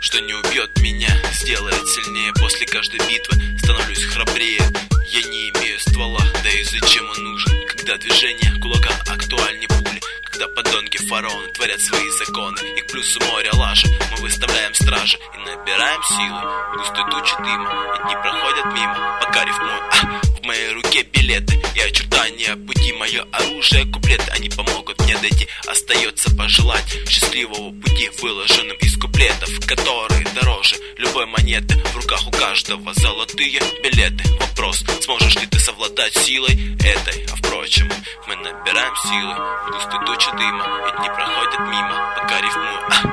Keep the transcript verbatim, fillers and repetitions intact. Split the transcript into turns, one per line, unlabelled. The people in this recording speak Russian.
что не убьет меня, сделает сильнее после каждой битвы, становлюсь храбрее. Я не имею ствола, да и зачем он нужен, когда движение кулака актуальнее пули, когда подонки фараоны творят свои законы, и к плюсу моря лажи мы выставляем стражи и набираем силы в густой туче дыма, и дни проходят мимо, пока рифмую, а, в моей руке билеты и очертания пути, мое оружие куплеты, они помогут мне дойти, остается пожелать счастливого пути, выложенным из куплетов, которые дороже любой монеты, в руках у каждого золотые билеты. Вопрос, сможешь ли ты совладать силой этой, а впрочем, мы набираем силы в густой туче дыма, и дни проходят мимо, пока рифмую, а.